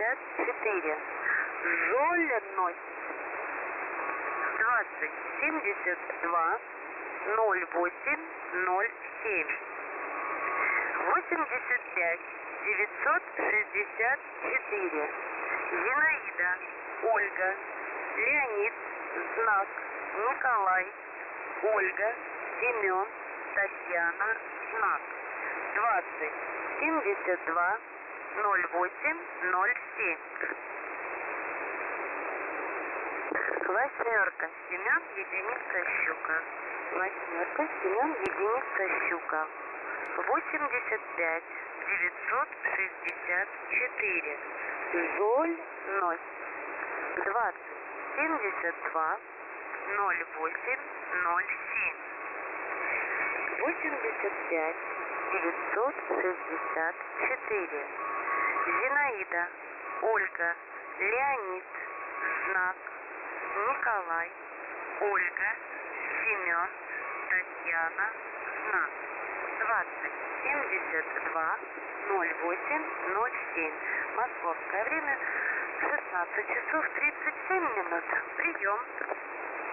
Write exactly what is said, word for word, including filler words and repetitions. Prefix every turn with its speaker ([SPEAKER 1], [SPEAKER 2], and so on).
[SPEAKER 1] шестьдесят четыре. Жольность. Двадцать семьдесят два ноль восемь ноль семь. Восемьдесят пять девятьсот шестьдесят четыре. Зинаида, Ольга, Леонид, Знак, Николай, Ольга, Семен, Татьяна, Знак. Двадцать семьдесят два ноль восемь ноль семь. Восьмерка, Семен, единица, щука. Восьмерка, Семен, единица, щука. Восемьдесят пять девятьсот шестьдесят четыре. Жольность. Двадцать семьдесят два ноль восемь ноль семь. Восемьдесят пять девятьсот шестьдесят четыре. Зинаида, Ольга, Леонид, Знак, Николай, Ольга, Семен, Татьяна, Знак. Двадцать семьдесят два ноль восемь ноль семь. Московское время шестнадцать часов тридцать семь минут. Прием.